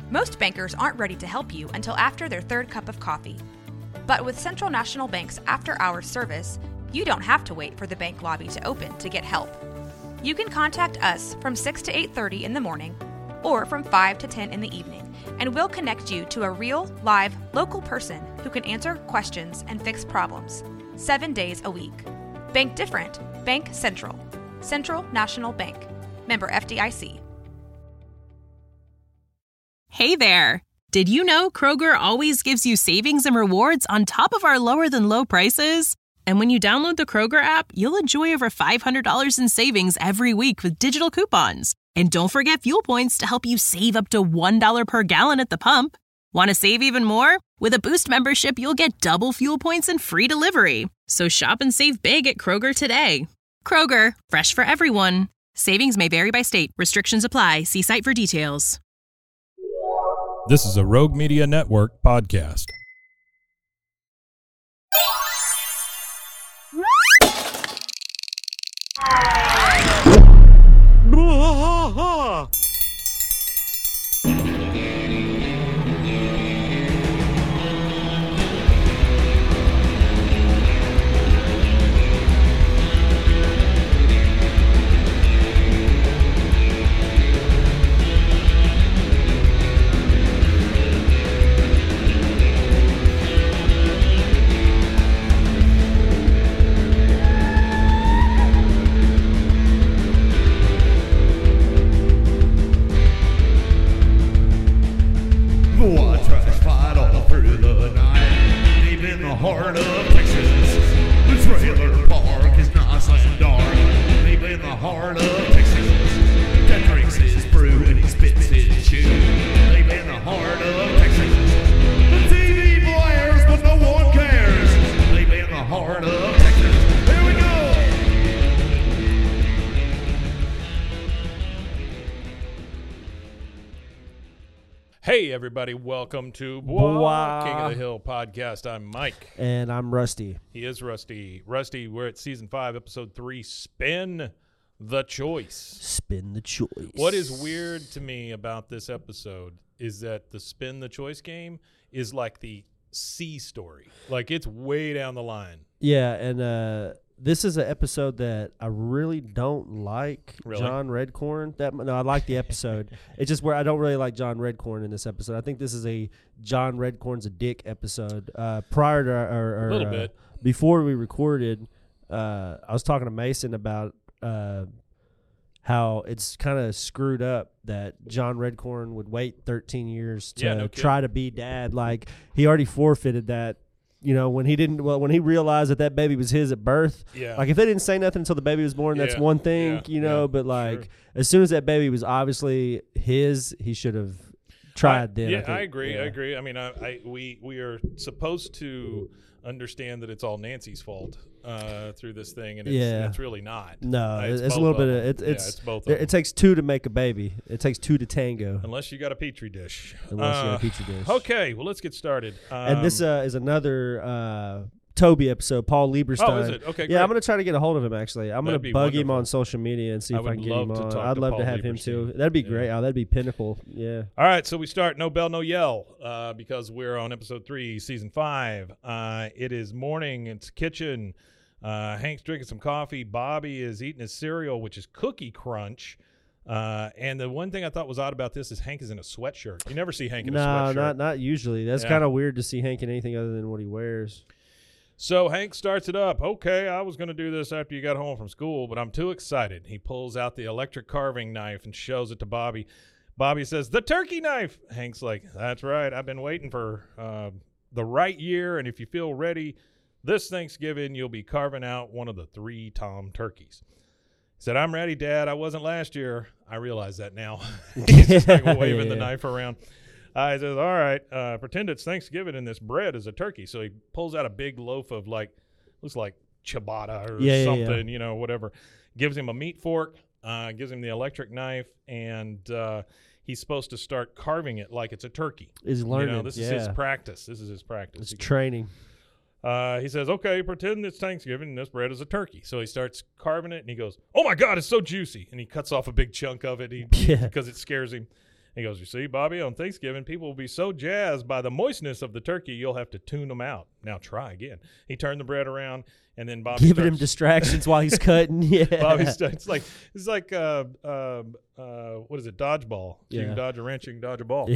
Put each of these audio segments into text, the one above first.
Most bankers aren't ready to help you until after their third cup of coffee. But with Central National Bank's after-hours service, you don't have to wait for the bank lobby to open to get help. You can contact us from 6 to 8:30 in the morning or from 5 to 10 in the evening, and we'll connect you to a real, live, local person who can answer questions and fix problems 7 days a week. Bank different. Bank Central. Central National Bank. Member FDIC. Hey there! Did you know Kroger always gives you savings and rewards on top of our lower-than-low prices? And when you download the Kroger app, you'll enjoy over $500 in savings every week with digital coupons. And don't forget fuel points to help you save up to $1 per gallon at the pump. Want to save even more? With a Boost membership, you'll get double fuel points and free delivery. So shop and save big at Kroger today. Kroger, fresh for everyone. Savings may vary by state. Restrictions apply. See site for details. This is a Rogue Media Network podcast. Heart of Texas, the trailer park is nice and dark. Deep in the heart of Texas, that drinks his brew and he spits his chew. Deep in the heart of Texas, the TV blares but no one cares. Deep in the heart of Texas, here we go. Hey, everybody. Welcome to King of the Hill podcast. I'm Mike. And I'm Rusty. He is Rusty. Rusty, we're at Season 5, Episode 3, Spin the Choice. Spin the Choice. What is weird to me about this episode is that the Spin the Choice game is like the C story. Like, it's way down the line. Yeah, and this is an episode that I really don't like. Really? John Redcorn. No, I like the episode. It's just where I don't really like John Redcorn in this episode. I think this is a John Redcorn's a dick episode. Prior to our a little bit before we recorded, I was talking to Mason about how it's kind of screwed up that John Redcorn would wait 13 years to try to be dad. Like, he already forfeited that. You know, when he realized that baby was his at birth, like, if they didn't say nothing until the baby was born, that's one thing, but like, as soon as that baby was obviously his, he should have tried then. I agree. I mean, we are supposed to understand that it's all Nancy's fault through this thing, and it's really not. No, it's a little bit of it's both. It takes two to make a baby. It takes two to tango. Unless you got a petri dish. Okay, well, let's get started. And this is another Toby episode, Paul Lieberstein. Oh, is it? Okay, yeah, I'm going to try to get a hold of him, actually. I'm going to bug him on social media and see if I can get him on. I'd love to have him, too. That'd be great. Oh, that'd be pinnacle. Yeah. All right, so we start No Bell, No Yell because we're on Episode 3, Season 5. It is morning. It's kitchen. Hank's drinking some coffee. Bobby is eating his cereal, which is Cookie Crunch. And the one thing I thought was odd about this is Hank is in a sweatshirt. You never see Hank in a sweatshirt. No, not usually. That's kind of weird to see Hank in anything other than what he wears. So Hank starts it up. Okay, I was going to do this after you got home from school, but I'm too excited. He pulls out the electric carving knife and shows it to Bobby. Bobby says, "The turkey knife." Hank's like, "That's right. I've been waiting for the right year, and if you feel ready, this Thanksgiving you'll be carving out one of the 3 Tom turkeys." He said, "I'm ready, Dad. I wasn't last year." I realize that now. He's just like waving the knife around. He says, "All right, pretend it's Thanksgiving and this bread is a turkey." So he pulls out a big loaf of, like, looks like ciabatta or something, you know, whatever. Gives him a meat fork, gives him the electric knife, and he's supposed to start carving it like it's a turkey. He's learning. You know, this is his practice. This is his practice. It's training. He says, "Okay, pretend it's Thanksgiving and this bread is a turkey." So he starts carving it, and he goes, "Oh, my God, it's so juicy." And he cuts off a big chunk of it because it scares him. He goes, you see, Bobby, on Thanksgiving, people will be so jazzed by the moistness of the turkey, you'll have to tune them out. Now try again. He turned the bread around, and then Bobby giving him distractions while he's cutting. Yeah, Bobby starts it's like what is it? Dodgeball. You can dodge a wrench, you can dodge a ball.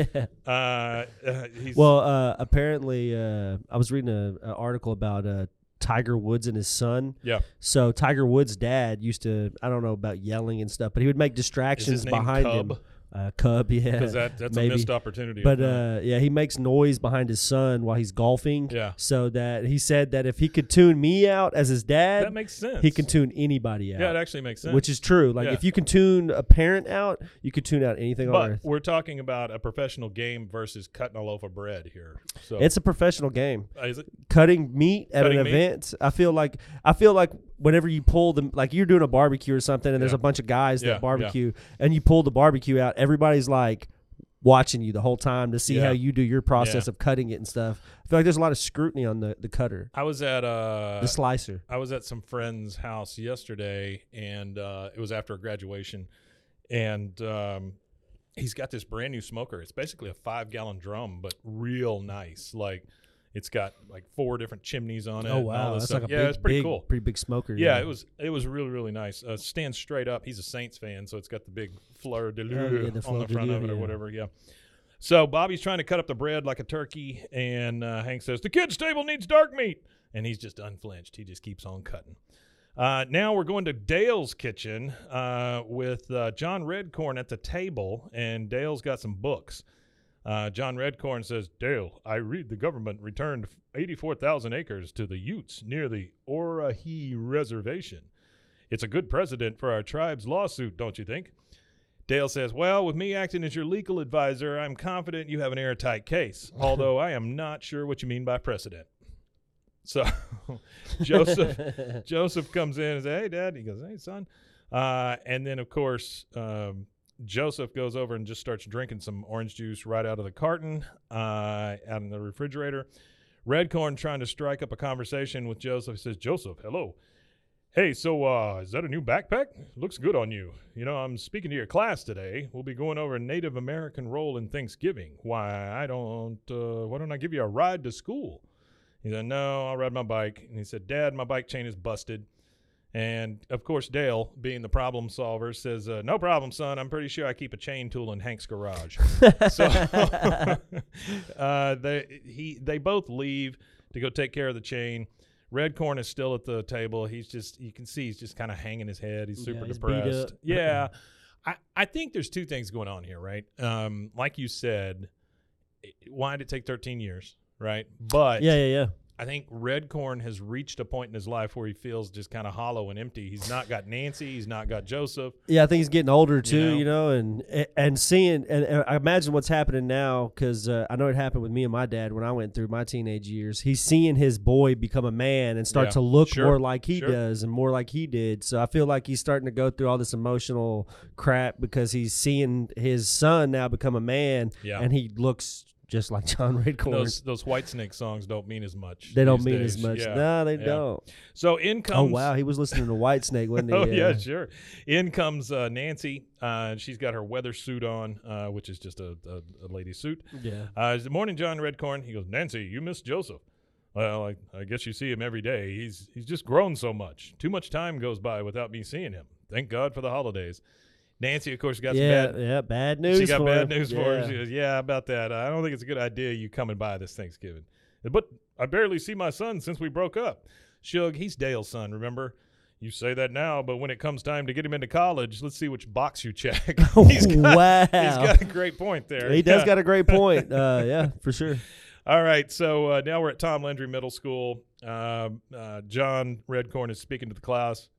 Apparently, I was reading an article about Tiger Woods and his son. Yeah. So Tiger Woods' dad used to, I don't know about yelling and stuff, but he would make distractions behind him. Cub, yeah. Because that's maybe a missed opportunity. But, he makes noise behind his son while he's golfing. Yeah. So that he said that if he could tune me out as his dad, that makes sense. He can tune anybody out. Yeah, it actually makes sense. Which is true. Like, if you can tune a parent out, you could tune out anything on earth. But we're talking about a professional game versus cutting a loaf of bread here. So it's a professional game. Is it? Cutting meat at an event. I feel like whenever you pull them, like you're doing a barbecue or something, and there's a bunch of guys that barbecue, and you pull the barbecue out, everybody's like watching you the whole time to see how you do your process of cutting it and stuff. I feel like there's a lot of scrutiny on the cutter. I was at the slicer. I was at some friend's house yesterday, and it was after a graduation, and he's got this brand new smoker. It's basically a 5-gallon drum, but real nice. Like, it's got like 4 different chimneys on it. Oh wow, that's like it's pretty cool. Pretty big smoker. Yeah, it was really, really nice. Stands straight up. He's a Saints fan, so it's got the big fleur de lis on the front of it or whatever. Yeah. So Bobby's trying to cut up the bread like a turkey, and Hank says the kids' table needs dark meat, and he's just unflinched. He just keeps on cutting. Now we're going to Dale's kitchen with John Redcorn at the table, and Dale's got some books. John Redcorn says, Dale, I read the government returned 84,000 acres to the Utes near the Orahi Reservation. It's a good precedent for our tribe's lawsuit, don't you think? Dale says, well, with me acting as your legal advisor, I'm confident you have an airtight case, although I am not sure what you mean by precedent. So Joseph comes in and says, hey, Dad. He goes, hey, son. And then, of course, Joseph goes over and just starts drinking some orange juice right out of the carton out in the refrigerator. Redcorn trying to strike up a conversation with Joseph. He says, Joseph, hello. Hey, so is that a new backpack? Looks good on you. You know, I'm speaking to your class today. We'll be going over a Native American role in Thanksgiving. Why don't I give you a ride to school? He said, no, I'll ride my bike. And he said, Dad, my bike chain is busted. And, of course, Dale, being the problem solver, says, no problem, son. I'm pretty sure I keep a chain tool in Hank's garage. So they both leave to go take care of the chain. Redcorn is still at the table. You can see he's just kind of hanging his head. He's super depressed. Yeah. I think there's 2 things going on here, right? Like you said, why did it take 13 years, right? But yeah. I think Redcorn has reached a point in his life where he feels just kind of hollow and empty. He's not got Nancy. He's not got Joseph. Yeah, I think he's getting older too, and seeing – and I imagine what's happening now because I know it happened with me and my dad when I went through my teenage years. He's seeing his boy become a man and start to look more like he does and more like he did. So I feel like he's starting to go through all this emotional crap because he's seeing his son now become a man and he looks – just like John Redcorn. Those Whitesnake songs don't mean as much. They don't mean as much. Yeah. No, they don't. So in comes... Oh, wow. He was listening to Whitesnake, wasn't he? Oh, yeah, sure. In comes Nancy. She's got her weather suit on, which is just a lady suit. Yeah. Good morning, John Redcorn. He goes, Nancy, you missed Joseph. Well, I guess you see him every day. He's just grown so much. Too much time goes by without me seeing him. Thank God for the holidays. Nancy, of course, got some bad news. She got bad news for her. She goes, yeah, about that. I don't think it's a good idea you coming by this Thanksgiving. But I barely see my son since we broke up. Shug, he's Dale's son, remember? You say that now, but when it comes time to get him into college, let's see which box you check. He's got a great point there. He does got a great point. Yeah, for sure. All right, so now we're at Tom Landry Middle School. John Redcorn is speaking to the class.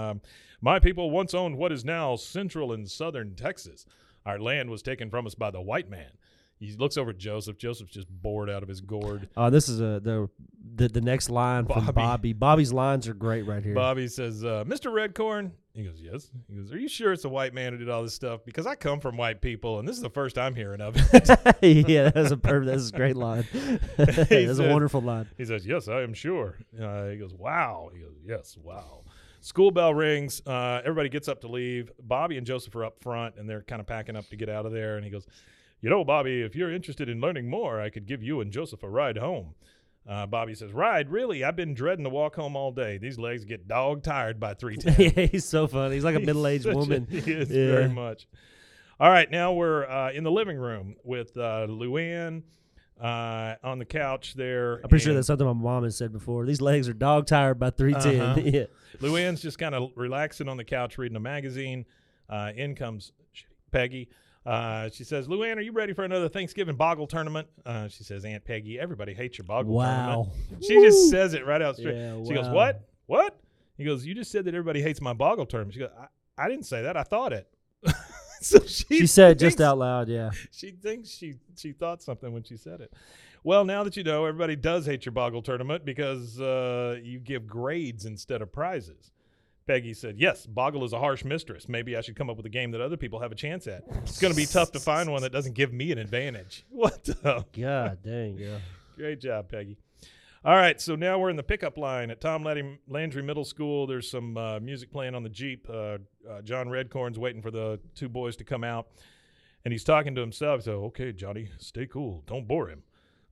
My people once owned what is now central and southern Texas. Our land was taken from us by the white man. He looks over at Joseph. Joseph's just bored out of his gourd. This is the next line from Bobby. Bobby's lines are great right here. Bobby says, Mr. Redcorn. He goes, yes. He goes, are you sure it's a white man who did all this stuff? Because I come from white people, and this is the first I'm hearing of it. Yeah, that's a great line. That's a wonderful line. He says, yes, I am sure. He goes, wow. He goes, yes, wow. School bell rings. Everybody gets up to leave. Bobby and Joseph are up front, and they're kind of packing up to get out of there. And he goes, Bobby, if you're interested in learning more, I could give you and Joseph a ride home. Bobby says, ride? Really? I've been dreading to walk home all day. These legs get dog tired by 3:10. Yeah, he's so funny. He's like a middle-aged woman. He is very much. All right, now we're in the living room with Luann on the couch there. I'm pretty sure that's something my mom has said before. These legs are dog tired by 3:10. Yeah. Luann's just kind of relaxing on the couch reading a magazine. In comes Peggy. She says, Luann, are you ready for another Thanksgiving Boggle tournament? She says, Aunt Peggy, everybody hates your Boggle tournament. She just says it right out straight. Yeah, she goes, what? What? He goes, you just said that everybody hates my Boggle tournament. She goes, I didn't say that. I thought it. So she said just out loud, yeah. She thinks she thought something when she said it. Well, now that you know, everybody does hate your Boggle tournament because you give grades instead of prizes. Peggy said, yes, Boggle is a harsh mistress. Maybe I should come up with a game that other people have a chance at. It's going to be tough to find one that doesn't give me an advantage. What the? God dang, yeah. Great job, Peggy. All right, so now we're in the pickup line at Tom Landry Middle School. There's some music playing on the Jeep. John Redcorn's waiting for the two boys to come out, and he's talking to himself. So, okay, Johnny, stay cool. Don't bore him.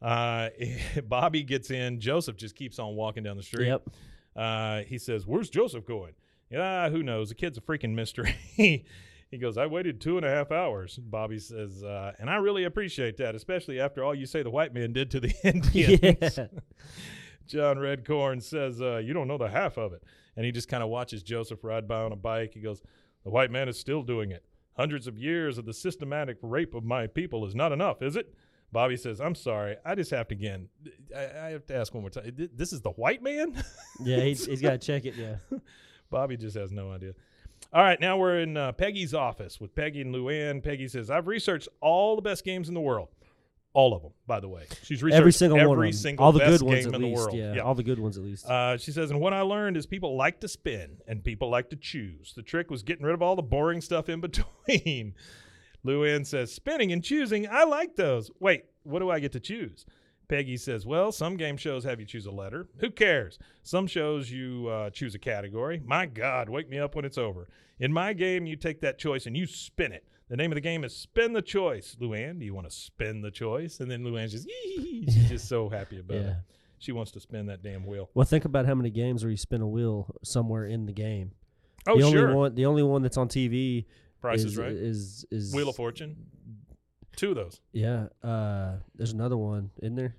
Bobby gets in. Joseph just keeps on walking down the street. Yep. He says, where's Joseph going? Yeah, who knows? The kid's a freaking mystery. He goes, I waited 2.5 hours. Bobby says, and I really appreciate that, especially after all you say the white man did to the Indians. Yeah. John Redcorn says, you don't know the half of it. And he just kind of watches Joseph ride by on a bike. He goes, the white man is still doing it. Hundreds of years of the systematic rape of my people is not enough, is it? Bobby says, I'm sorry. I just have to again. I have to ask one more time. This is the white man? Yeah, he's got to check it, yeah. Bobby just has no idea. All right, now we're in Peggy's office with Peggy and Luann. Peggy says, I've researched all the best games in the world. All of them, by the way. She's researched every single one of them. Single all the best good ones game at in least, the world. yeah. All the good ones at least. She says, and what I learned is people like to spin and people like to choose. The trick was getting rid of all the boring stuff in between. Luann says, spinning and choosing, I like those. Wait, what do I get to choose? Peggy says, well, some game shows have you choose a letter. Who cares? Some shows you choose a category. My God, wake me up when it's over. In my game, you take that choice and you spin it. The name of the game is Spin the Choice. Luann, do you want to spin the choice? And then Luann's just, she's just so happy about it. She wants to spin that damn wheel. Well, think about how many games where you spin a wheel somewhere in the game. Oh, sure. The only one that's on TV Price is Right. Is Wheel of Fortune. 2 of those. Yeah. There's another one, isn't there?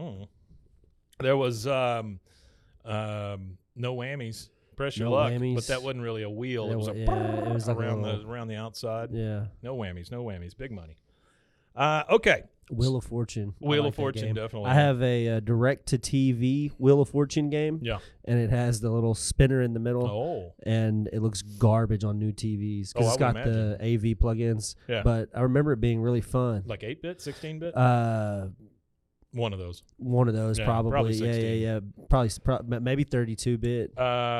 There was No Whammies. Press Your Luck, but that wasn't really a wheel. It was it was like around the outside. Yeah. No whammies. Big money. Okay. Wheel of Fortune. Wheel of Fortune, definitely. I have a direct-to-TV Wheel of Fortune game. Yeah. And it has the little spinner in the middle. Oh. And it looks garbage on new TVs because it's got the AV plugins. Yeah. But I remember it being really fun. Like 8-bit, 16-bit? One of those. One of those, probably. Probably 16. Yeah. Probably maybe 32-bit.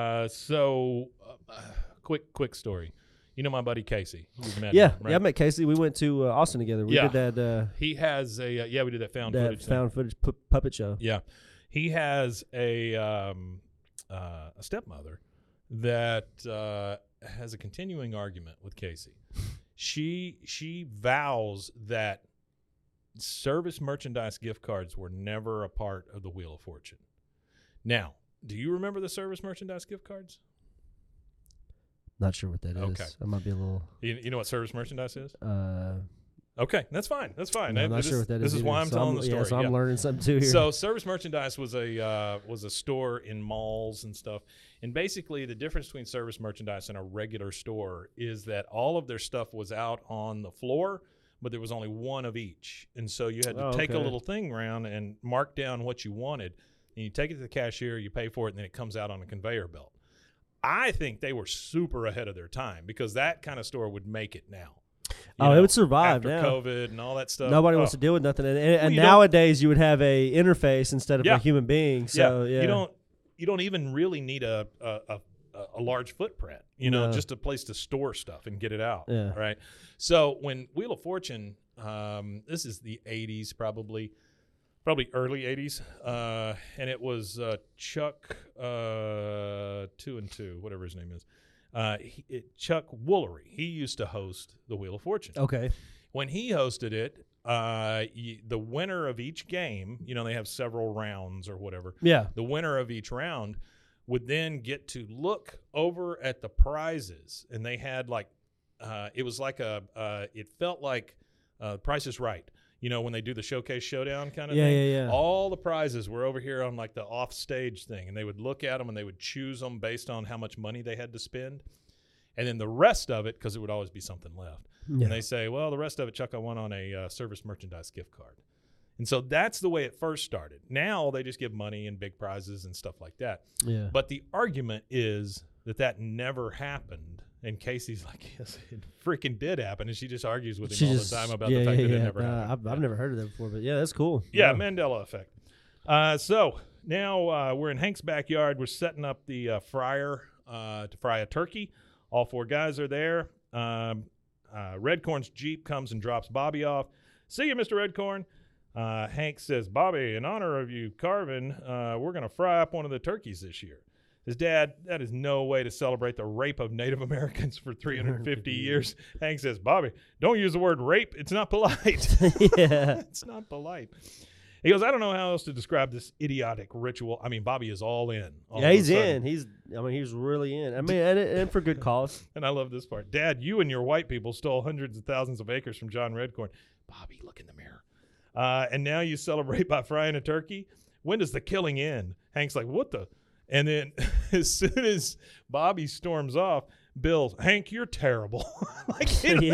Quick story. You know my buddy Casey. You've met him, him, right? Yeah, I met Casey. We went to Austin together. We did that. He has a we did that found footage puppet show. Yeah, he has a stepmother that has a continuing argument with Casey. She vows that service merchandise gift cards were never a part of the Wheel of Fortune. Now, do you remember the service merchandise gift cards? Not sure what that is. Okay. I might be a little. You know what service merchandise is? Okay, that's fine. That's fine. No, I'm not sure what that is. This is why I'm telling the story. So I'm learning something too here. So service merchandise was a store in malls and stuff. And basically the difference between service merchandise and a regular store is that all of their stuff was out on the floor, but there was only one of each. And so you had to take a little thing around and mark down what you wanted. And you take it to the cashier, you pay for it, and then it comes out on a conveyor belt. I think they were super ahead of their time because that kind of store would make it now. It would survive after now. COVID and all that stuff. Nobody wants to deal with nothing. And nowadays you would have a interface instead of a human being. So you don't even really need a large footprint, just a place to store stuff and get it out. Yeah. Right. So when Wheel of Fortune, this is the 80s probably. probably early 80s. And it was Chuck 2 and 2, whatever his name is. Chuck Woolery. He used to host the Wheel of Fortune. Okay. When he hosted it, the winner of each game, they have several rounds or whatever. Yeah. The winner of each round would then get to look over at the prizes, and they had it was like it felt like Price is Right. When they do the Showcase Showdown kind of thing. Yeah. All the prizes were over here on like the off stage thing, and they would look at them and they would choose them based on how much money they had to spend. And then the rest of it, because it would always be something left. Yeah. And they say, well, the rest of it, Chuck, I won on a service merchandise gift card. And so that's the way it first started. Now they just give money and big prizes and stuff like that. Yeah. But the argument is that never happened. And Casey's like, yes, it freaking did happen. And she just argues with him all the time about the fact that it never happened. I've never heard of that before, but yeah, that's cool. Yeah, Mandela effect. So now we're in Hank's backyard. We're setting up the fryer to fry a turkey. All 4 guys are there. Redcorn's Jeep comes and drops Bobby off. See you, Mr. Redcorn. Hank says, Bobby, in honor of you carving, we're going to fry up one of the turkeys this year. His dad, that is no way to celebrate the rape of Native Americans for 350 years. Hank says, Bobby, don't use the word rape. It's not polite. Yeah. It's not polite. He goes, I don't know how else to describe this idiotic ritual. I mean, Bobby is all in. Yeah, he's in. He's really in. I mean, and for good cause. And I love this part. Dad, you and your white people stole hundreds of thousands of acres from John Redcorn. Bobby, look in the mirror. And now you celebrate by frying a turkey? When does the killing end? Hank's like, what the? And then as soon as Bobby storms off, Bill, Hank, you're terrible. like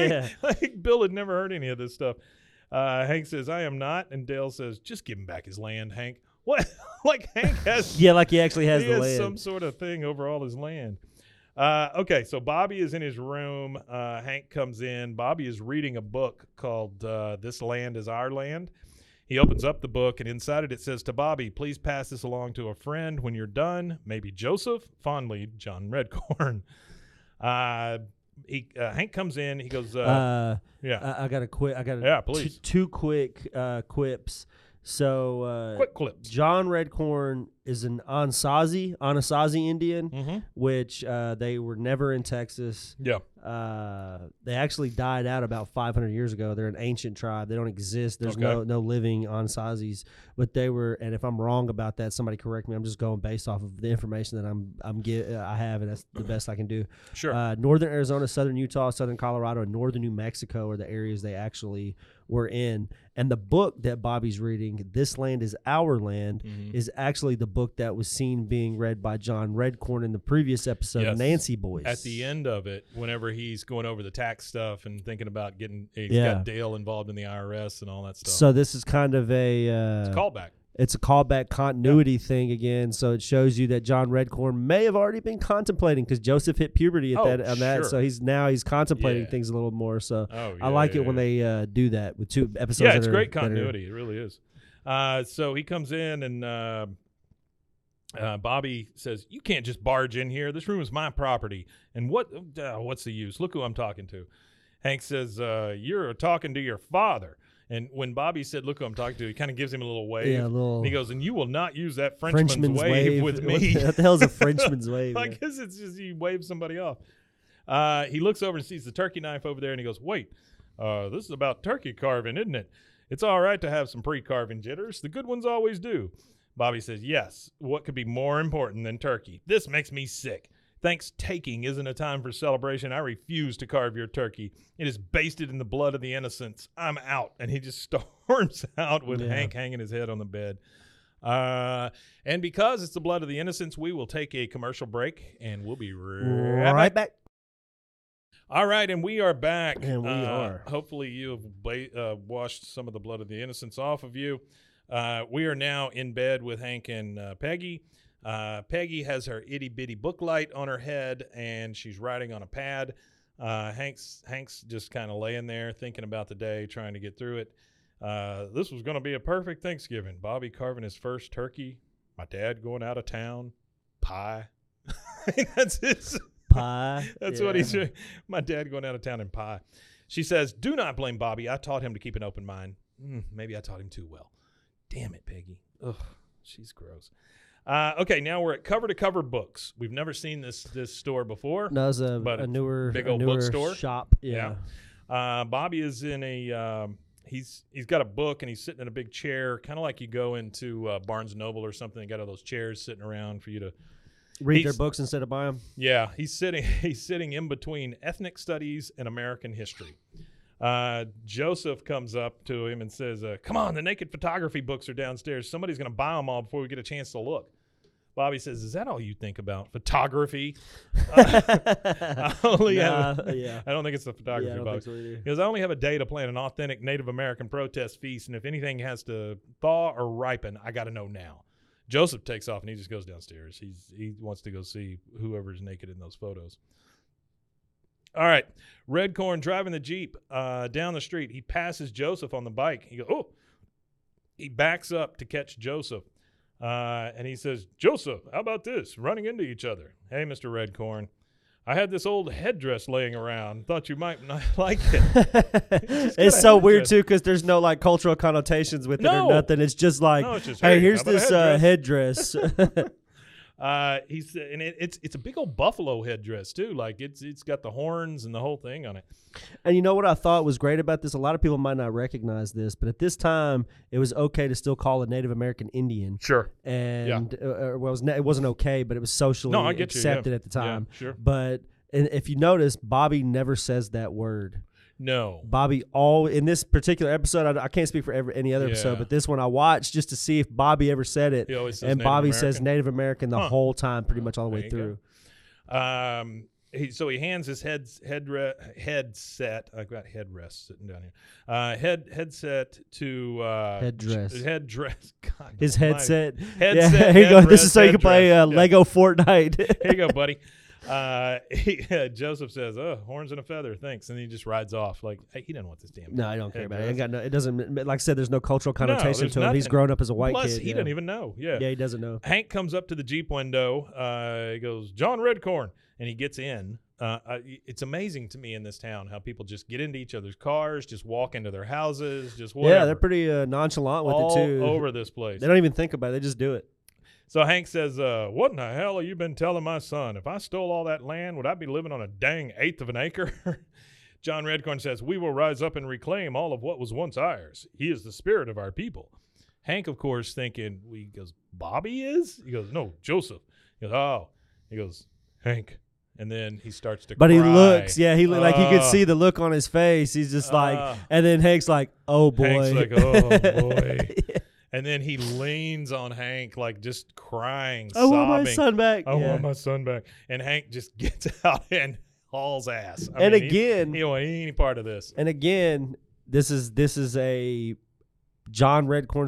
Bill had never heard any of this stuff. Hank says, I am not. And Dale says, just give him back his land, Hank. What? Like Hank has. Yeah, like he actually has the land. He has some sort of thing over all his land. Okay, so Bobby is in his room. Hank comes in. Bobby is reading a book called This Land is Our Land. He opens up the book, and inside it says to Bobby, please pass this along to a friend when you're done. Maybe Joseph. Fondly, John Redcorn. Hank comes in. He goes, I got to quit. I got please. Two quick quips. So quick clips. John Redcorn is an Anasazi Indian, mm-hmm. which they were never in Texas. Yeah. They actually died out about 500 years ago. They're an ancient tribe. They don't exist. There's no living Anasazis, but they were. And if I'm wrong about that, somebody correct me. I'm just going based off of the information that I have, and that's the best I can do. Sure. Northern Arizona, southern Utah, southern Colorado, and northern New Mexico are the areas they actually were in. And the book that Bobby's reading, This Land is Our Land, mm-hmm. is actually the book that was seen being read by John Redcorn in the previous episode of Nancy Boys. At the end of it, whenever he's going over the tax stuff and thinking about he's got Dale involved in the IRS and all that stuff. So this is kind of it's a callback. It's a callback continuity thing again. So it shows you that John Redcorn may have already been contemplating, because Joseph hit puberty on that. So he's contemplating things a little more. So I like it when they do that with 2 episodes. Yeah, it's great continuity. It really is. So he comes in and Bobby says, you can't just barge in here. This room is my property. And what's the use? Look who I'm talking to. Hank says, you're talking to your father. And when Bobby said, look who I'm talking to, he kind of gives him a little wave. Yeah, and he goes, and you will not use that Frenchman's wave with me. What the hell is a Frenchman's wave? I guess it's just you wave somebody off. He looks over and sees the turkey knife over there, and he goes, wait, this is about turkey carving, isn't it? It's all right to have some pre-carving jitters. The good ones always do. Bobby says, yes, what could be more important than turkey? This makes me sick. Thanksgiving isn't a time for celebration. I refuse to carve your turkey. It is basted in the blood of the innocents. I'm out. And he just storms out with Hank hanging his head on the bed. And because it's the blood of the innocents, we will take a commercial break, and we'll be right back. All right, and we are back. And we are. Hopefully you have washed some of the blood of the innocents off of you. We are now in bed with Hank and Peggy. Peggy has her itty-bitty book light on her head, and she's writing on a pad. Hank's just kind of laying there thinking about the day, trying to get through it. This was going to be a perfect Thanksgiving. Bobby carving his first turkey. My dad going out of town. Pie. That's his pie. That's what he's doing. My dad going out of town and pie. She says, do not blame Bobby. I taught him to keep an open mind. Maybe I taught him too well. Damn it, Peggy. Ugh, she's gross. Okay, now we're at Cover to Cover Books. We've never seen this store before. No, it's a newer, big old bookstore shop. Yeah. Bobby is in a he's got a book and he's sitting in a big chair, kind of like you go into Barnes & Noble or something. They got all those chairs sitting around for you to read their books instead of buy them. Yeah, he's sitting in between ethnic studies and American history. Joseph comes up to him and says, come on, the naked photography books are downstairs. Somebody's going to buy them all before we get a chance to look. Bobby says, is that all you think about? Photography? I don't think it's the photography box. Because I only have a day to plan an authentic Native American protest feast, and if anything has to thaw or ripen, I got to know now. Joseph takes off, and he just goes downstairs. He wants to go see whoever's naked in those photos. All right. Redcorn driving the Jeep down the street. He passes Joseph on the bike. He goes, oh. He backs up to catch Joseph. And he says, Joseph, how about this? Running into each other. Hey, Mr. Redcorn, I had this old headdress laying around. Thought you might not like it. It's so weird, too, because there's no, like, cultural connotations with it or nothing. It's just like, hey, here's this headdress. It's a big old buffalo headdress too. Like it's got the horns and the whole thing on it. And you know what I thought was great about this? A lot of people might not recognize this, but at this time, it was okay to still call a Native American Indian. Sure. And it wasn't okay, but it was socially accepted at the time. Yeah, sure. But if you notice, Bobby never says that word. No. Bobby, in this particular episode, I can't speak for any other episode, but this one I watched just to see if Bobby ever said it. He always says and Native Bobby American. says Native American the whole time, pretty much all the way through. So he hands his headset. I've got headrest sitting down here. Headset to headdress. God, his headset. Headset. Here you go. This is so you can play Lego Fortnite. Here you go, buddy. Joseph says, "Oh, horns and a feather, thanks," and he just rides off. Like, hey, he doesn't want this damn. No, I don't care about it. It doesn't. Like I said, there's no cultural connotation to him. Nothing. He's grown up as a white kid. Plus, he doesn't even know. Yeah, he doesn't know. Hank comes up to the Jeep window. He goes, "John Redcorn," and he gets in. It's amazing to me in this town how people just get into each other's cars, just walk into their houses, just whatever. Yeah, they're pretty nonchalant with it too. All over this place. They don't even think about it. They just do it. So Hank says, what in the hell have you been telling my son? If I stole all that land, would I be living on a dang eighth of an acre? John Redcorn says, we will rise up and reclaim all of what was once ours. He is the spirit of our people. Hank, of course, thinking, he goes, Bobby is? He goes, no, Joseph. He goes, oh. He goes, Hank. And then he starts to cry. But he looks, like you could see the look on his face. He's just like, and then Hank's like, oh, boy. Hank's like, oh, boy. Yeah. And then he leans on Hank, like just crying, sobbing. I want my son back. I want my son back. And Hank just gets out and hauls ass. I mean, again, he don't want any part of this. And again, this is a John Redcorn's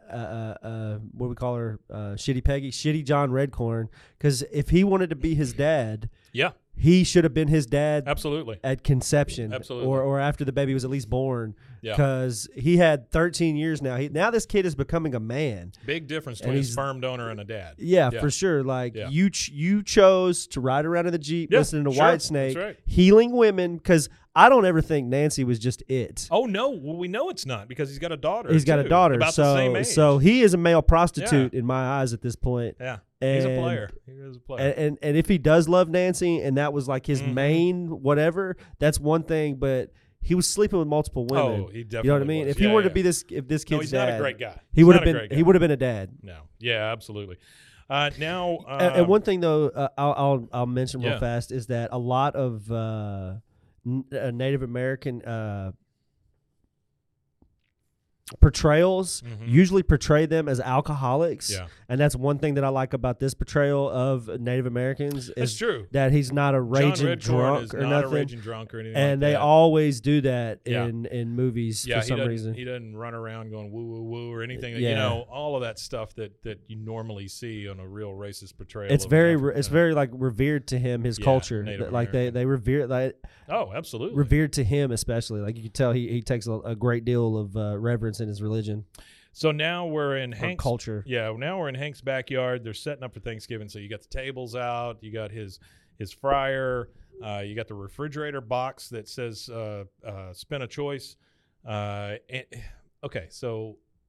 what we call her, Shitty Peggy, Shitty John Redcorn. Because if he wanted to be his dad, he should have been his dad. Absolutely. At conception. Absolutely. Or after the baby was at least born. Because he had 13 years now. Now this kid is becoming a man. Big difference between a sperm donor and a dad. Yeah, for sure. Like you chose to ride around in the Jeep listening to Whitesnake, healing women, because I don't ever think Nancy was just it. Oh, no. Well, we know it's not because he's got a daughter. He's got a daughter. About the same age. So he is a male prostitute in my eyes at this point. Yeah. He's a player. He is a player. And if he does love Nancy and that was like his main whatever, that's one thing. But he was sleeping with multiple women. Oh, he definitely You know what I mean? was. If he were to be this kid's dad. He's not a great guy. He would have been a dad. No. Yeah, absolutely. Now, and one thing though, I'll mention real fast is that a lot of Native American portrayals usually portray them as alcoholics, and that's one thing that I like about this portrayal of Native Americans. That's true. That he's not a raging drunk or nothing. A raging drunk or anything. And like they that. always do that in movies for some reason. He doesn't run around going woo woo woo or anything. You know, all of that stuff that you normally see on a real racist portrayal. It's very like revered to him, his culture. Like they revere absolutely revered to him, especially. Like you can tell he takes a great deal of reverence in his religion. So now we're in Hank's culture. Yeah, now we're in Hank's backyard. They're setting up for Thanksgiving. So you got the tables out, you got his fryer, you got the refrigerator box that says spin a choice. Okay, so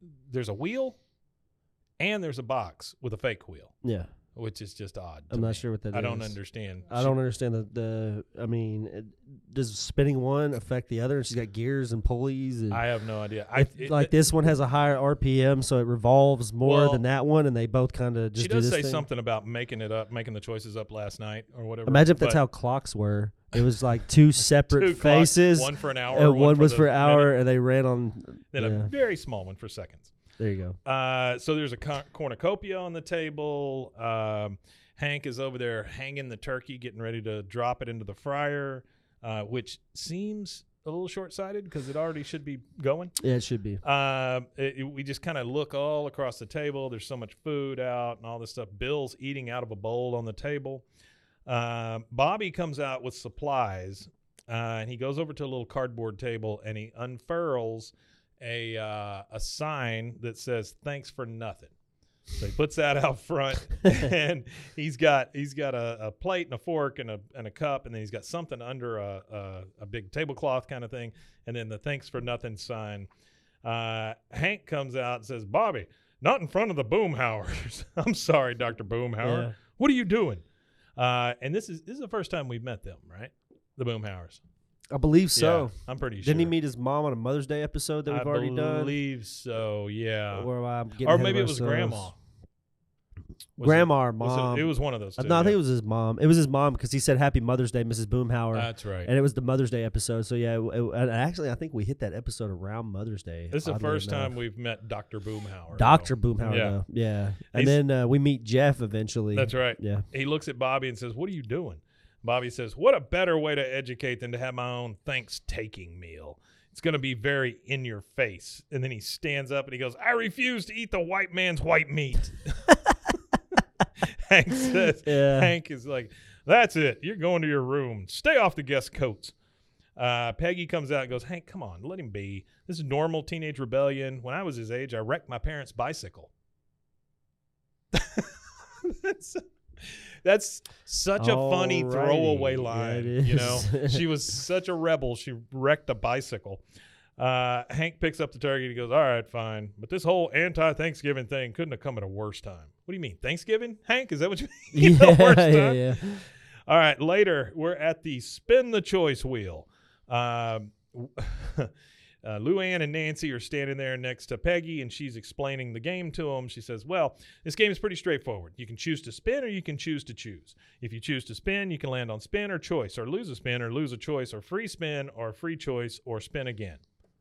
there's a wheel and there's a box with a fake wheel. Yeah. Which is just odd. I'm not sure what that is. I don't understand. I don't understand I mean, does spinning one affect the other? And she's got gears and pulleys. And I have no idea. This one has a higher RPM, so it revolves more than that one, and they both kind of just do this thing. She does say something about making the choices up last night or whatever. Imagine if that's how clocks were. It was like two separate faces. One for an hour. And one was for an hour, and they ran on. Then a very small one for seconds. There you go. So there's a cornucopia on the table. Hank is over there hanging the turkey, getting ready to drop it into the fryer, which seems a little short-sighted because it already should be going. Yeah, it should be. We just kind of look all across the table. There's so much food out and all this stuff. Bill's eating out of a bowl on the table. Bobby comes out with supplies, and he goes over to a little cardboard table, and he unfurls a sign that says "Thanks for nothing." So he puts that out front, and he's got a plate and a fork and a cup, and then he's got something under a big tablecloth kind of thing, and then the "Thanks for nothing" sign. Hank comes out and says, "Bobby, not in front of the Boomhauers." I'm sorry, Dr. Boomhauer. Yeah. What are you doing? And this is the first time we've met them, right? The Boomhauers. I believe so. Yeah, I'm pretty sure. Didn't he meet his mom on a Mother's Day episode that we've already done? I believe so, yeah. Or maybe it was Grandma. Grandma or Mom. It was one of those two. No, I think it was his mom. It was his mom because he said Happy Mother's Day, Mrs. Boomhauer. That's right. And it was the Mother's Day episode. So, yeah, and actually, I think we hit that episode around Mother's Day. This is the first time we've met Dr. Boomhauer. Dr. Boomhauer, though. Yeah. And then we meet Jeff eventually. That's right. Yeah. He looks at Bobby and says, "What are you doing?" Bobby says, "What a better way to educate than to have my own Thanks-taking meal. It's going to be very in your face." And then he stands up and he goes, "I refuse to eat the white man's white meat." Hank says, Hank is like, "That's it. You're going to your room. Stay off the guest coats." Peggy comes out and goes, "Hank, come on, let him be. This is normal teenage rebellion. When I was his age, I wrecked my parents' bicycle." That's such a funny throwaway line, you know. She was such a rebel. She wrecked a bicycle. Hank picks up the turkey and he goes, "All right, fine. But this whole anti-Thanksgiving thing couldn't have come at a worse time." What do you mean, Thanksgiving, Hank? Is that what you mean? The worst time? Yeah. All right, later, we're at the spin the choice wheel. Luann and Nancy are standing there next to Peggy, and she's explaining the game to them. She says, "Well, this game is pretty straightforward. You can choose to spin or you can choose to choose. If you choose to spin, you can land on spin or choice, or lose a spin or lose a choice, or free spin or free choice, or spin again."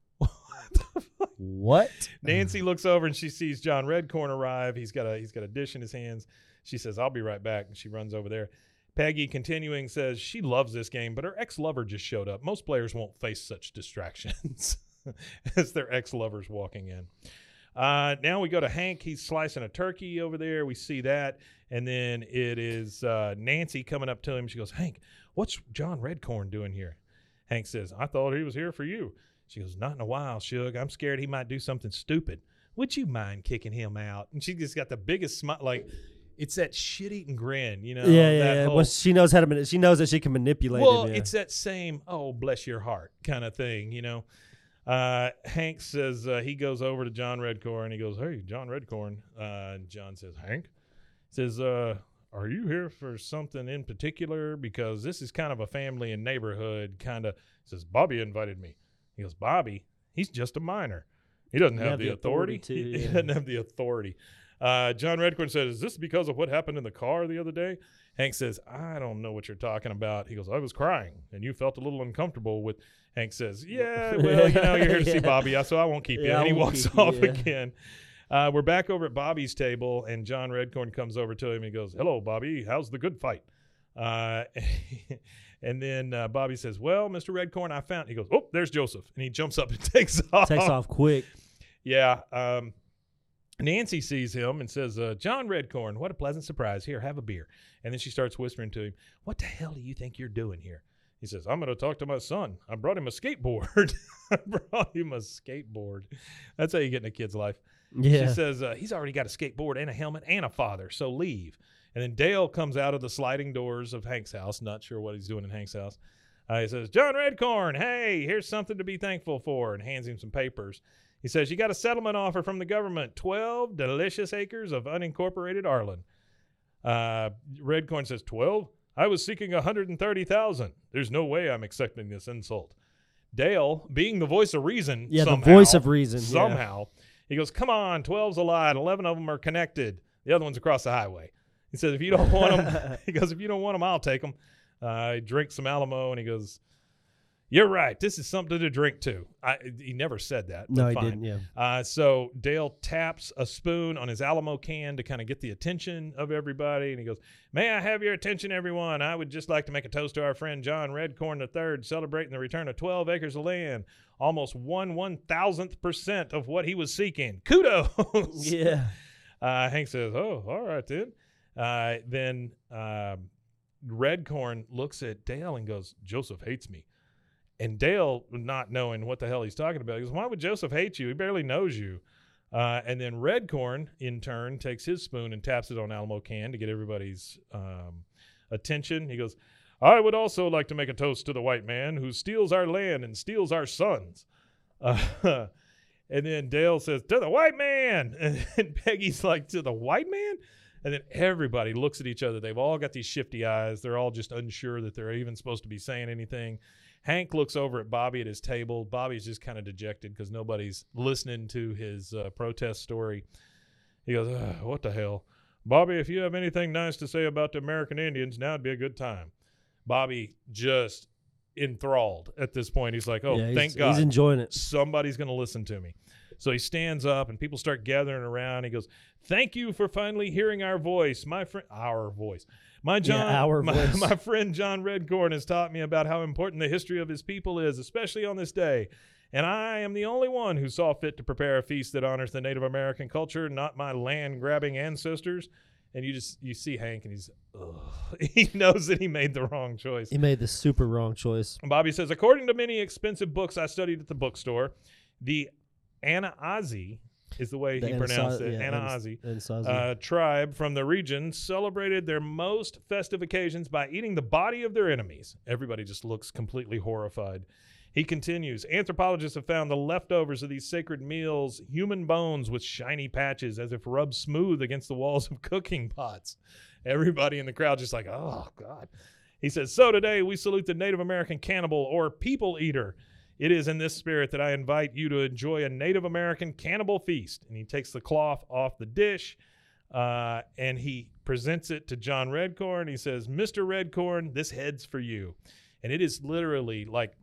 What? Nancy looks over and she sees John Redcorn arrive. He's got a dish in his hands. She says, "I'll be right back," and she runs over there. Peggy, continuing, says she loves this game, but her ex-lover just showed up. Most players won't face such distractions. As their ex-lovers walking in. Now we go to Hank. He's slicing a turkey over there. We see that. And then it is Nancy coming up to him. She goes, "Hank, what's John Redcorn doing here?" Hank says, "I thought he was here for you." She goes, "Not in a while, Shug. I'm scared he might do something stupid. Would you mind kicking him out?" And she just got the biggest smile. Like, it's that shit-eating grin, you know? Yeah. Well, she knows how to. She knows that she can manipulate him. Well, it's that same, "Oh, bless your heart" kind of thing, you know? Hank says he goes over to John Redcorn and he goes, "Hey, John Redcorn." John says, "Hank?" Says, "Are you here for something in particular? Because this is kind of a family and neighborhood kind of." Says, "Bobby invited me." He goes, "Bobby? He's just a minor. He doesn't have the authority." He doesn't have the authority. John Redcorn said, "Is this because of what happened in the car the other day?" Hank says, "I don't know what you're talking about." He goes, "I was crying, and you felt a little uncomfortable with." Hank says, "Yeah, well, you know, you're here to see Bobby, so I won't keep you." And he walks off again. We're back over at Bobby's table, and John Redcorn comes over to him and he goes, "Hello, Bobby. How's the good fight?" And then Bobby says, "Well, Mr. Redcorn, I found." He goes, "Oh, there's Joseph," and he jumps up and takes off. Takes off quick. Yeah. Nancy sees him and says, "John Redcorn, what a pleasant surprise. Here, have a beer." And then she starts whispering to him, "What the hell do you think you're doing here?" He says, "I'm going to talk to my son. I brought him a skateboard." I brought him a skateboard. That's how you get in a kid's life. Yeah. She says, "He's already got a skateboard and a helmet and a father, so leave." And then Dale comes out of the sliding doors of Hank's house. Not sure what he's doing in Hank's house. He says, "John Redcorn, hey, here's something to be thankful for," and hands him some papers. He says, you got a settlement offer from the government, 12 delicious acres of unincorporated Arlen. Redcorn says, 12? I was seeking 130,000. There's no way I'm accepting this insult. Dale, being the voice of reason, the voice of reason, he goes, come on, 12's a lot. 11 of them are connected. The other one's across the highway. He says, if you don't want them, he goes, if you don't want them, I'll take them. He drinks some Alamo, and he goes, you're right. This is something to drink to. He never said that. No, he fine. didn't, yeah. So Dale taps a spoon on his Alamo can to kind of get the attention of everybody. And he goes, may I have your attention, everyone? I would just like to make a toast to our friend John Redcorn III, celebrating the return of 12 acres of land, almost 1/1000% of what he was seeking. Kudos. Yeah. Hank says, oh, all right then. Then Redcorn looks at Dale and goes, Joseph hates me. And Dale, not knowing what the hell he's talking about, he goes, why would Joseph hate you? He barely knows you. And then Redcorn, in turn, takes his spoon and taps it on Alamo can to get everybody's attention. He goes, I would also like to make a toast to the white man who steals our land and steals our sons. And then Dale says, to the white man. And Peggy's like, to the white man? And then everybody looks at each other. They've all got these shifty eyes. They're all just unsure that they're even supposed to be saying anything. Hank looks over at Bobby at his table. Bobby's just kind of dejected because nobody's listening to his protest story. He goes, what the hell? Bobby, if you have anything nice to say about the American Indians, now would be a good time. Bobby just enthralled at this point. He's like, thank God. He's enjoying it. Somebody's going to listen to me. So he stands up and people start gathering around. He goes, thank you for finally hearing our voice. Our voice. My friend John Redcorn has taught me about how important the history of his people is, especially on this day. And I am the only one who saw fit to prepare a feast that honors the Native American culture, not my land-grabbing ancestors. And you see Hank, and he knows that he made the wrong choice. He made the super wrong choice. And Bobby says, according to many expensive books I studied at the bookstore, the Anasazi is the way he pronounced it. Anasazi tribe from the region celebrated their most festive occasions by eating the body of their enemies. Everybody just looks completely horrified. He continues, anthropologists have found the leftovers of these sacred meals, human bones with shiny patches as if rubbed smooth against the walls of cooking pots. Everybody in the crowd just like, oh, God. He says, so today we salute the Native American cannibal or people eater. It is in this spirit that I invite you to enjoy a Native American cannibal feast. And he takes the cloth off the dish, and he presents it to John Redcorn. He says, Mr. Redcorn, this head's for you. And it is literally like,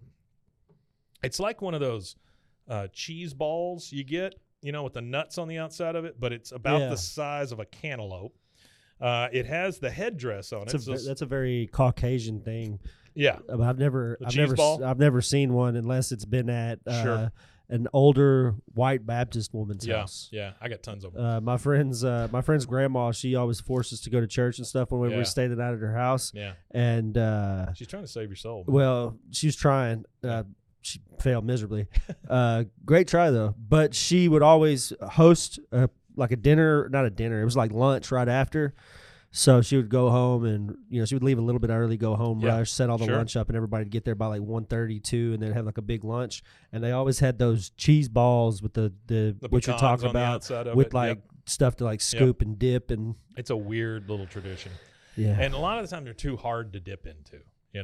it's like one of those cheese balls you get, with the nuts on the outside of it, but it's about the size of a cantaloupe. It has the headdress on it. That's a very Caucasian thing. Yeah, I've never seen one unless it's been at an older white Baptist woman's house. Yeah, I got tons of them. My friend's grandma, she always forced us to go to church and stuff when we stayed the night at her house. Yeah, and she's trying to save your soul. Well, she was trying. She failed miserably. Great try though. But she would always host like a dinner, not a dinner. It was like lunch right after. So she would go home and, she would leave a little bit early, go home, rush, set all the lunch up, and everybody would get there by like 1:32 and then have like a big lunch. And they always had those cheese balls with the what you're talking about with stuff to like scoop and dip. And it's a weird little tradition. Yeah. And a lot of the time they're too hard to dip into,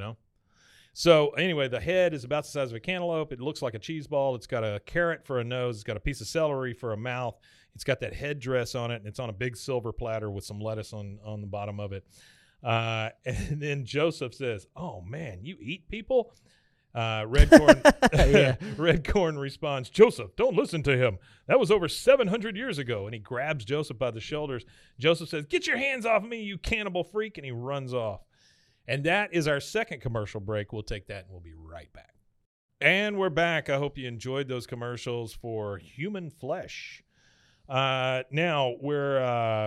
So anyway, the head is about the size of a cantaloupe. It looks like a cheese ball. It's got a carrot for a nose. It's got a piece of celery for a mouth. It's got that headdress on it, and it's on a big silver platter with some lettuce on the bottom of it. And then Joseph says, oh, man, you eat people? Redcorn responds, Joseph, don't listen to him. That was over 700 years ago. And he grabs Joseph by the shoulders. Joseph says, get your hands off of me, you cannibal freak, and he runs off. And that is our second commercial break. We'll take that, and we'll be right back. And we're back. I hope you enjoyed those commercials for Human Flesh. Now we're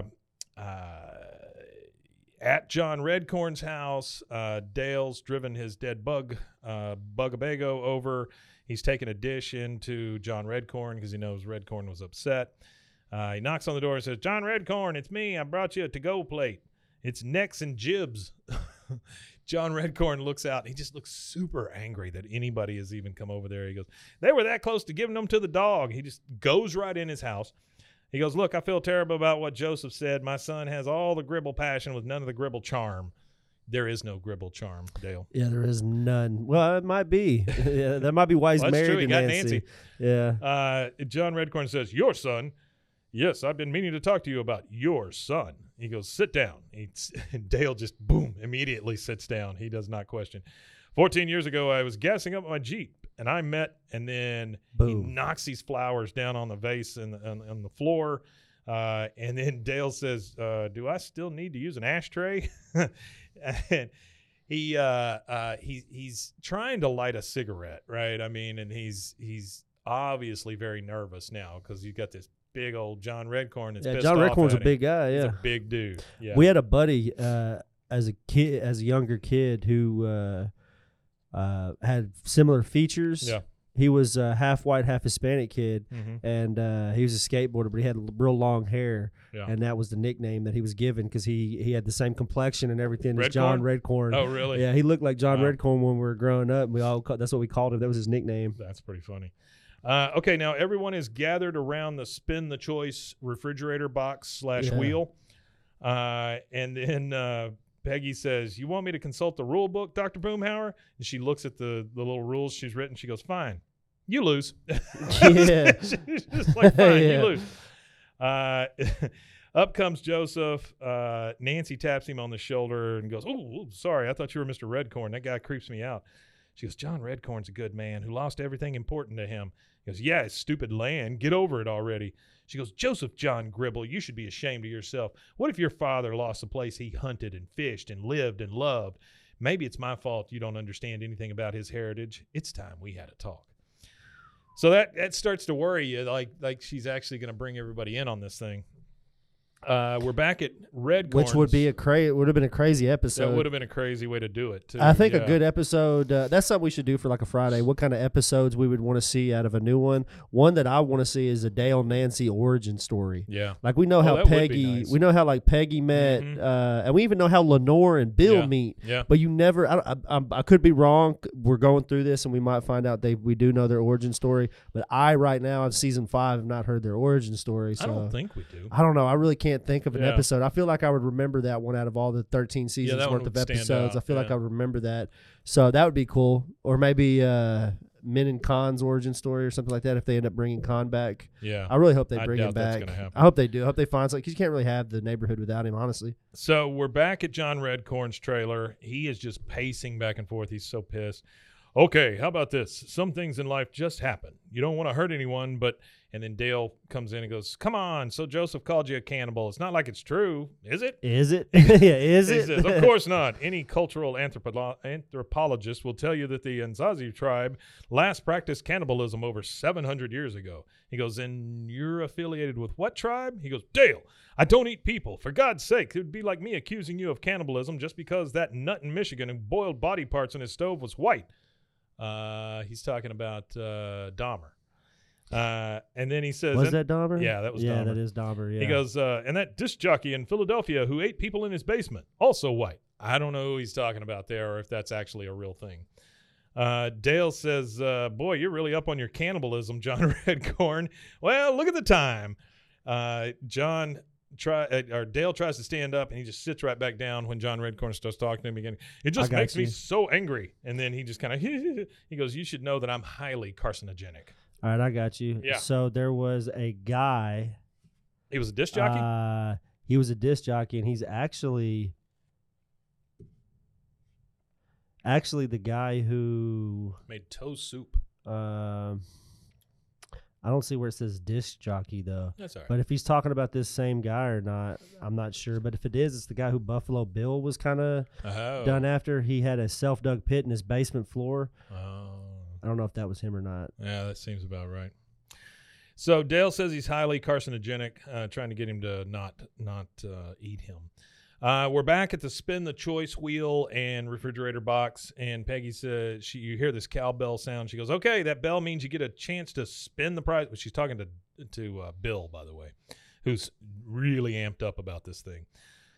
at John Redcorn's house. Dale's driven his dead Bugabago over. He's taken a dish into John Redcorn because he knows Redcorn was upset. He knocks on the door and says, John Redcorn, it's me. I brought you a to-go plate. It's necks and jibs. John Redcorn looks out. He just looks super angry that anybody has even come over there. He goes, they were that close to giving them to the dog. He just goes right in his house. He goes, look, I feel terrible about what Joseph said. My son has all the Gribble passion with none of the Gribble charm. There is no Gribble charm, Dale. Yeah, there is none. Well, it might be. Yeah, that might be why he's married true. He to got Nancy. Yeah. John Redcorn says, your son? Yes, I've been meaning to talk to you about your son. He goes, sit down. Dale just, boom, immediately sits down. He does not question. 14 years ago, I was gassing up my Jeep, and I met, and then boom. He knocks these flowers down on the vase and on the floor. And then Dale says, do I still need to use an ashtray? And he's trying to light a cigarette, right? I mean, and he's obviously very nervous now because you got this big old John Redcorn that's pissed John off Redcorn's at a big guy. He's Yeah, a big dude. Yeah, we had a buddy as a younger kid who had similar features. Yeah. He was a half white, half Hispanic kid, and he was a skateboarder, but he had real long hair, and that was the nickname that he was given because he had the same complexion and everything as John Redcorn. Oh, really? Yeah, he looked like John Redcorn when we were growing up. That's what we called him. That was his nickname. That's pretty funny. Okay, now everyone is gathered around the Spin the Choice refrigerator box / wheel, and then Peggy says, you want me to consult the rule book, Dr. Boomhauer? And she looks at the little rules she's written. She goes, fine. You lose. Yeah. She's just like, fine, you lose. Up comes Joseph. Nancy taps him on the shoulder and goes, oh, sorry, I thought you were Mr. Redcorn. That guy creeps me out. She goes, John Redcorn's a good man who lost everything important to him. He goes, yeah, it's stupid land. Get over it already. She goes, Joseph John Gribble, you should be ashamed of yourself. What if your father lost the place he hunted and fished and lived and loved? Maybe it's my fault you don't understand anything about his heritage. It's time we had a talk. So that starts to worry you, like she's actually going to bring everybody in on this thing. We're back at Redcorn's. Which would have been a crazy episode. That would have been a crazy way to do it, too. I think a good episode, that's something we should do for like a Friday. What kind of episodes we would want to see out of a new one. One that I want to see is a Dale Nancy origin story. Yeah. Like we know how Peggy, we know how like Peggy met, and we even know how Lenore and Bill meet. Yeah. But you never, I could be wrong. We're going through this and we might find out we do know their origin story. But right now in season 5 have not heard their origin story. So I don't think we do. I don't know. I really can't think of an episode. I feel like I would remember that one out of all the 13 seasons worth of episodes. I feel like I would remember that. So that would be cool. Or maybe Min and Khan's origin story or something like that if they end up bringing Khan back. Yeah. I really hope they bring him back. That's gonna happen. I hope they do. I hope they find something because you can't really have the neighborhood without him, honestly. So we're back at John Redcorn's trailer. He is just pacing back and forth. He's so pissed. Okay, how about this? Some things in life just happen. You don't want to hurt anyone, but... And then Dale comes in and goes, come on, so Joseph called you a cannibal. It's not like it's true, is it? Is it? Yeah, is it? He says, of course not. Any cultural anthropologist will tell you that the Nzazi tribe last practiced cannibalism over 700 years ago. He goes, and you're affiliated with what tribe? He goes, Dale, I don't eat people. For God's sake, it would be like me accusing you of cannibalism just because that nut in Michigan who boiled body parts in his stove was white. He's talking about Dahmer. And then he says, was that Dahmer? Yeah, that was Dahmer. Yeah, that is Dahmer. Yeah. He goes, and that disc jockey in Philadelphia who ate people in his basement, also white. I don't know who he's talking about there or if that's actually a real thing. Dale says, boy, you're really up on your cannibalism, John Redcorn. Well, look at the time. Dale tries to stand up and he just sits right back down when John Redcorn starts talking to him again. It just makes me so angry. And then he just kind of he goes, you should know that I'm highly carcinogenic. All right, I got you. Yeah. So there was a guy. He was a disc jockey? He was a disc jockey, and he's actually the guy who made toast soup. I don't see where it says disc jockey, though. That's all right. But if he's talking about this same guy or not, I'm not sure. But if it is, it's the guy who Buffalo Bill was kind of done after. He had a self-dug pit in his basement floor. Oh. I don't know if that was him or not. Yeah, that seems about right. So Dale says he's highly carcinogenic, trying to get him to not eat him. We're back at the Spin the Choice wheel and refrigerator box, and Peggy says you hear this cowbell sound. She goes, okay, that bell means you get a chance to spin the prize. She's talking to Bill, by the way, who's really amped up about this thing.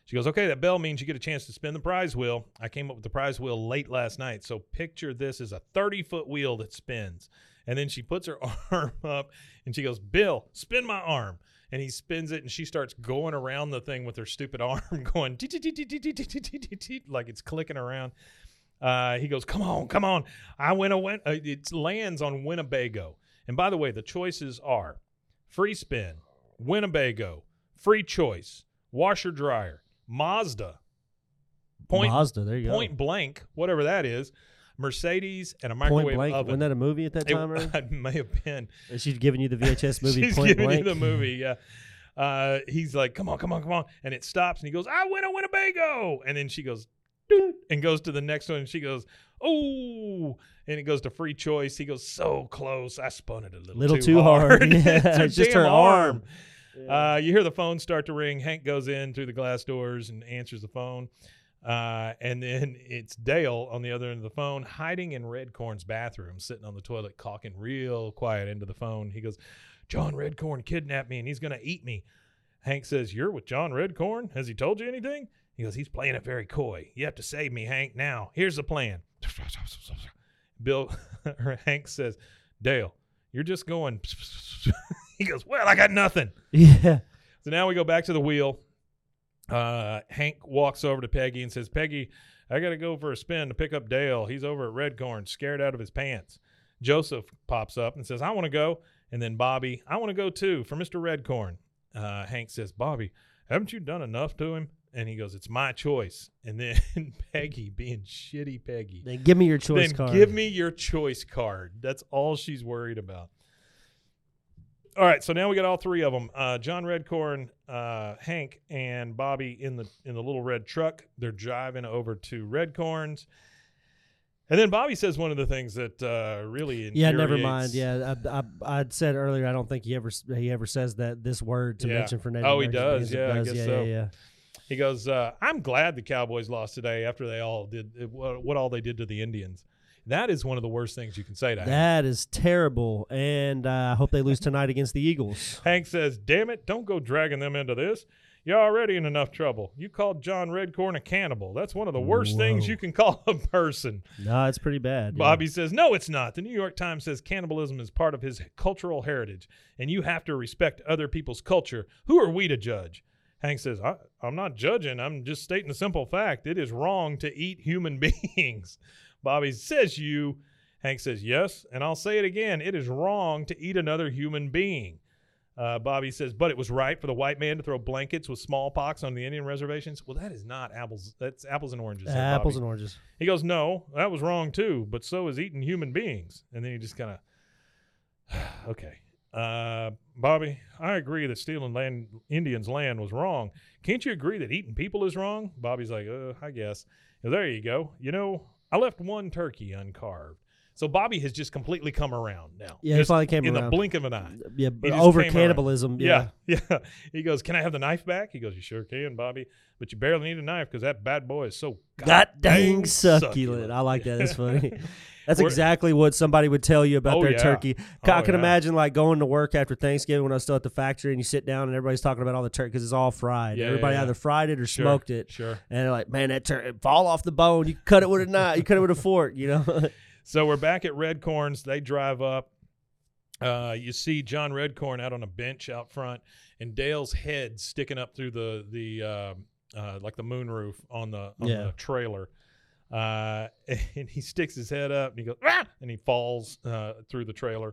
She goes, okay, that bell means you get a chance to spin the prize wheel. I came up with the prize wheel late last night. So picture this as a 30-foot wheel that spins. And then she puts her arm up and she goes, Bill, spin my arm. And he spins it and she starts going around the thing with her stupid arm going like it's clicking around. He goes, come on. It lands on Winnebago. And by the way, the choices are free spin, Winnebago, free choice, washer dryer, Mazda, there you go. Point Blank, whatever that is, Mercedes, and a microwave Point Blank. oven. Wasn't that a movie at that time? It may have been. She's giving you the VHS movie She's Point giving Blank. you the movie, yeah. He's like, come on. And it stops, and he goes, I win a Winnebago. And then she goes, doot, and goes to the next one, and she goes, oh. And it goes to free choice. He goes, so close. I spun it a little too hard. Yeah, it's just her arm. Yeah. You hear the phone start to ring. Hank goes in through the glass doors and answers the phone. And then it's Dale on the other end of the phone, hiding in Redcorn's bathroom, sitting on the toilet, caulking real quiet into the phone. He goes, John Redcorn kidnapped me, and he's going to eat me. Hank says, you're with John Redcorn? Has he told you anything? He goes, he's playing it very coy. You have to save me, Hank, now. Here's the plan. Hank says, Dale, you're just going. He goes, well, I got nothing. Yeah. So now we go back to the wheel. Hank walks over to Peggy and says, Peggy, I got to go for a spin to pick up Dale. He's over at Redcorn, scared out of his pants. Joseph pops up and says, I want to go. And then Bobby, I want to go too for Mr. Redcorn. Hank says, Bobby, haven't you done enough to him? And he goes, it's my choice. And then Peggy, being shitty Peggy. Then give me your choice card. Give me your choice card. That's all she's worried about. All right, so now we got all three of them. John Redcorn, Hank, and Bobby in the little red truck. They're driving over to Redcorn's. And then Bobby says one of the things that really infuriates. Yeah, never mind. Yeah, I'd said earlier I don't think he ever says this word to mention for Native Americans. Oh, he does. Yeah, I guess so. Yeah. He goes, I'm glad the Cowboys lost today after they all did what all they did to the Indians. That is one of the worst things you can say to Hank. That is terrible, and I hope they lose tonight against the Eagles. Hank says, damn it, don't go dragging them into this. You're already in enough trouble. You called John Redcorn a cannibal. That's one of the worst things you can call a person. No, it's pretty bad. Bobby says, no, it's not. The New York Times says cannibalism is part of his cultural heritage, and you have to respect other people's culture. Who are we to judge? Hank says, I'm not judging. I'm just stating a simple fact. It is wrong to eat human beings. Bobby says you. Hank says, yes, and I'll say it again. It is wrong to eat another human being. Bobby says, but it was right for the white man to throw blankets with smallpox on the Indian reservations. Well, that is not apples. That's apples and oranges. Apples and oranges. He goes, no, that was wrong too, but so is eating human beings. And then he just kind of, okay. Bobby, I agree that stealing Indians' land was wrong. Can't you agree that eating people is wrong? Bobby's like, I guess. Well, there you go. You know, I left one turkey uncarved. So Bobby has just completely come around now. Yeah, he finally came around. In the blink of an eye. Yeah, over cannibalism. Yeah. He goes, can I have the knife back? He goes, you sure can, Bobby. But you barely need a knife because that bad boy is so God dang succulent. I like that. That's funny. That's exactly what somebody would tell you about their turkey. I can imagine like going to work after Thanksgiving when I was still at the factory and you sit down and everybody's talking about all the turkey because it's all fried. Yeah, Everybody either fried it or smoked it. Sure. And they're like, man, that turkey fall off the bone. You cut it with a knife. You cut it with a fork, you know. So we're back at Redcorn's. They drive up. You see John Redcorn out on a bench out front, and Dale's head sticking up through the like the moonroof on the trailer. And he sticks his head up, and he goes, ah! And he falls through the trailer.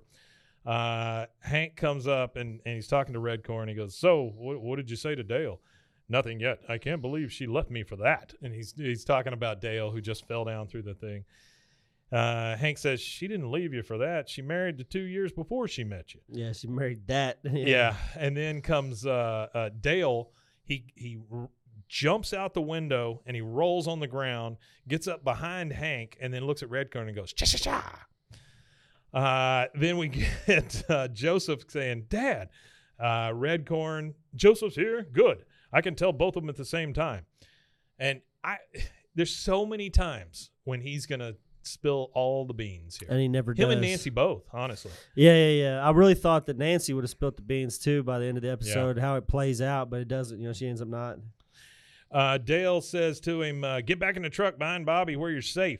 Hank comes up, and he's talking to Redcorn. He goes, so what did you say to Dale? Nothing yet. I can't believe she left me for that. And he's talking about Dale, who just fell down through the thing. Hank says, she didn't leave you for that. She married the 2 years before she met you. Yeah, she married that. Yeah. And then comes Dale. He jumps out the window, and he rolls on the ground, gets up behind Hank, and then looks at Redcorn and goes, cha-cha-cha. Then we get Joseph saying, Dad, Redcorn, Joseph's here? Good. I can tell both of them at the same time. And there's so many times when he's going to spill all the beans here. And he never does. Him and Nancy both, honestly. Yeah. I really thought that Nancy would have spilled the beans too by the end of the episode, how it plays out, but it doesn't. You know, she ends up not. Dale says to him, get back in the truck behind Bobby where you're safe.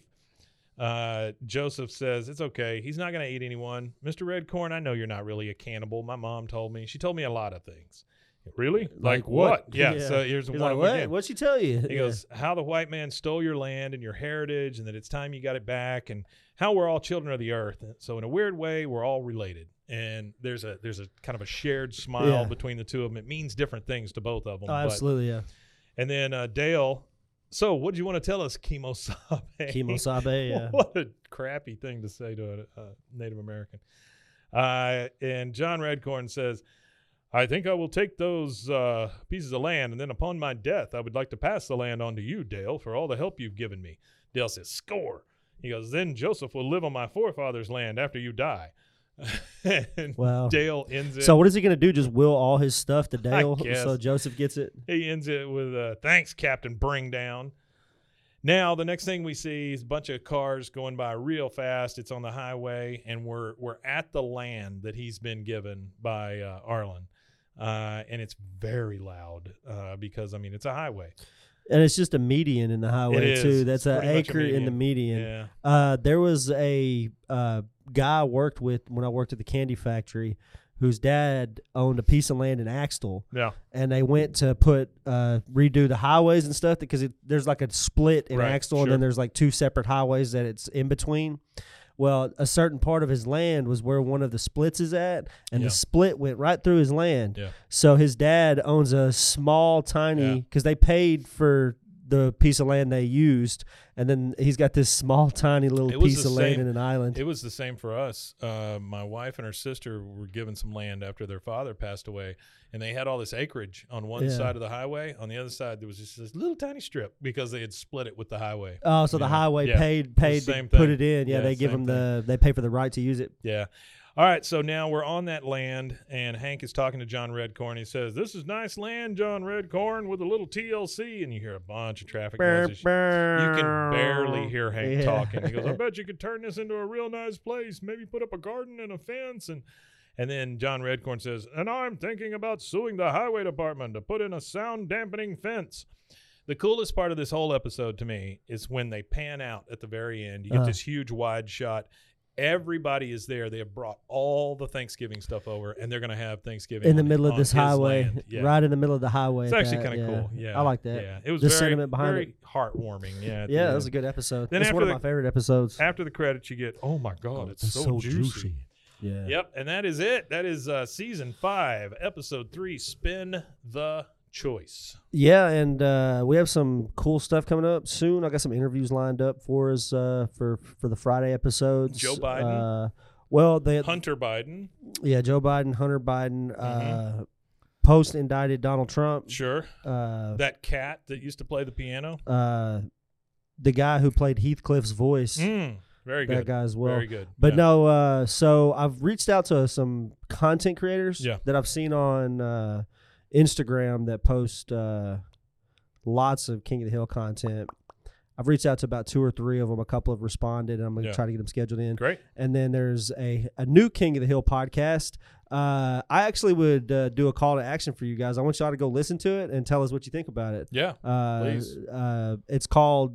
Joseph says, it's okay. He's not going to eat anyone. Mr. Redcorn, I know you're not really a cannibal. My mom told me. She told me a lot of things. Really? Like what? Yeah, so here's one of them again. What'd she tell you? He goes, how the white man stole your land and your heritage and that it's time you got it back and how we're all children of the earth. So in a weird way, we're all related. And there's a kind of a shared smile between the two of them. It means different things to both of them. Oh, absolutely, yeah. And then Dale, so what do you want to tell us, Kemo-sabe? Kemo-sabe, yeah. What a crappy thing to say to a Native American. And John Redcorn says, I think I will take those pieces of land, and then upon my death, I would like to pass the land on to you, Dale, for all the help you've given me. Dale says, score. He goes, then Joseph will live on my forefather's land after you die. And wow. Dale ends it. So what is he going to do, just will all his stuff to Dale so Joseph gets it? He ends it with, thanks, Captain Bring Down. Now, the next thing we see is a bunch of cars going by real fast. It's on the highway, and we're at the land that he's been given by Arlen. And it's very loud because, I mean, it's a highway. And it's just a median in the highway, too. That's an acre in the median. Yeah. There was a guy I worked with when I worked at the candy factory whose dad owned a piece of land in Axtell. Yeah. And they went to redo the highways and stuff because there's like a split in Axtell, and then there's like two separate highways that it's in between. Well, a certain part of his land was where one of the splits is at, and the split went right through his land. Yeah. So his dad owns a small, tiny, because they paid for the piece of land they used, and then he's got this small, tiny little piece of land in an island. It was the same for us. My wife and her sister were given some land after their father passed away, and they had all this acreage on one side of the highway. On the other side, there was just this little tiny strip because they had split it with the highway. Oh, so the highway paid to put it in. Yeah, they give them they pay for the right to use it. Yeah. All right, so now we're on that land, and Hank is talking to John Redcorn. He says, this is nice land, John Redcorn, with a little TLC, and you hear a bunch of traffic noises. You can barely hear Hank talking. He goes, I bet you could turn this into a real nice place, maybe put up a garden and a fence. And then John Redcorn says, and I'm thinking about suing the highway department to put in a sound-dampening fence. The coolest part of this whole episode to me is when they pan out at the very end. You get this huge wide shot. Everybody is there. They have brought all the Thanksgiving stuff over, and they're going to have Thanksgiving in the middle of this highway, right in the middle of the highway. It's actually kind of cool. Yeah, I like that. Yeah, it was the very, sentiment behind very it. heartwarming. Yeah, that was a good episode. Then it's one of my favorite episodes. After the credits, you get, oh my God, it's so juicy. Yeah. Yep, and that is it. That is season 5, episode 3. Spin the choice. Yeah, and we have some cool stuff coming up soon. I got some interviews lined up for us for the Friday episodes. Joe Biden. Hunter Biden. Yeah, Joe Biden, Hunter Biden, post-indicted Donald Trump. Sure. That cat that used to play the piano. The guy who played Heathcliff's voice. Very good. That guy as well. Very good. But so I've reached out to some content creators that I've seen on Instagram that post lots of King of the Hill content. I've reached out to about 2 or 3 of them. A couple have responded, and I'm going to try to get them scheduled in. Great. And then there's a new King of the Hill podcast. I actually would do a call to action for you guys. I want y'all to go listen to it and tell us what you think about it. Yeah, please. It's called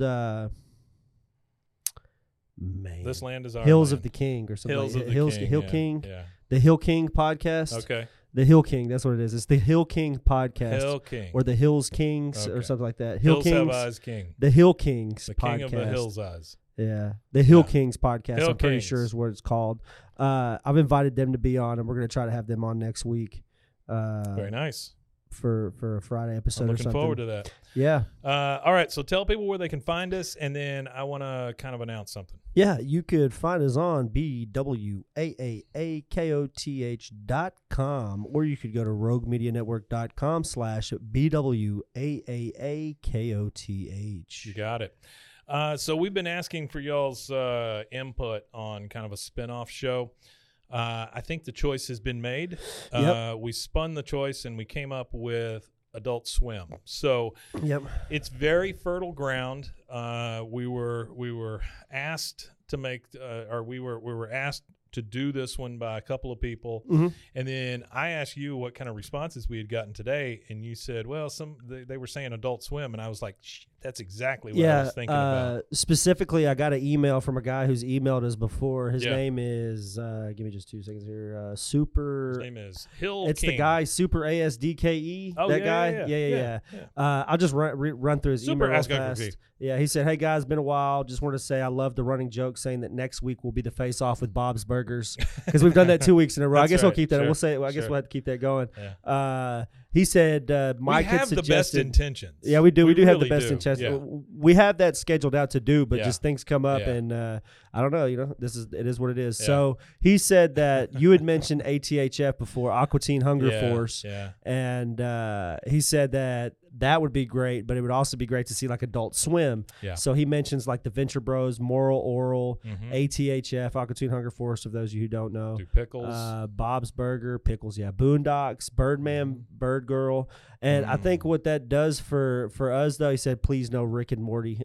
This Land is Our Hills Land. of the King or something. Hills of the King. Hill King. Yeah. The Hill King podcast. Okay. The Hill King, that's what it is. It's the Hill King podcast. Hill King. Or the Hills Kings or something like that. Hills Have Eyes King. The Hill Kings the podcast. King of the Hills Eyes. Yeah. The Hill Kings podcast, Hill I'm pretty Kings. sure is what it's called. I've invited them to be on, and we're going to try to have them on next week. Very nice. For a Friday episode I'm or something. looking forward to that. Yeah. All right, so tell people where they can find us, and then I want to kind of announce something. Yeah, you could find us on BWAAAKOTH.com, or you could go to roguemedianetwork.com/BWAAAKOTH. You got it. So we've been asking for y'all's input on kind of a spinoff show. I think the choice has been made. We spun the choice, and we came up with Adult Swim. So it's very fertile ground. We were asked to make, or we were asked to do this one by a couple of people. And then I asked you what kind of responses we had gotten today, and you said, well, they were saying Adult Swim, and I was like, that's exactly what I was thinking about. Specifically, I got an email from a guy who's emailed us before. His name is, give me just 2 seconds here, Super. His name is Hill It's King. the guy, Super ASDKE. Oh, that yeah, guy? yeah. I'll just run through his Super email real Ask Uncle fast. Keith. Yeah, he said, hey, guys, been a while. Just want to say I love the running joke saying that next week will be the face-off with Bob's Burgers because we've done that 2 weeks in a row. I guess we'll keep that. Sure. We'll say. Well, I guess Sure. we'll have to keep that going. Yeah. He said Mike we have had suggested, the best intentions. Yeah, we do. We do have the really best do. intentions. Yeah. We have that scheduled out to do, but Yeah. just things come up, Yeah. and I don't know. It is what it is. Yeah. So he said that you had mentioned ATHF before, Aqua Teen Hunger Force, and he said that would be great, but it would also be great to see like Adult Swim. Yeah. So he mentions like the Venture Bros, Moral Oral, ATHF, Aqua Teen Hunger Force. Of those of you who don't know, Do Pickles. Bob's Burger, Pickles, Boondocks, Birdman, Bird Girl, and I think what that does for us though, he said, please no Rick and Morty,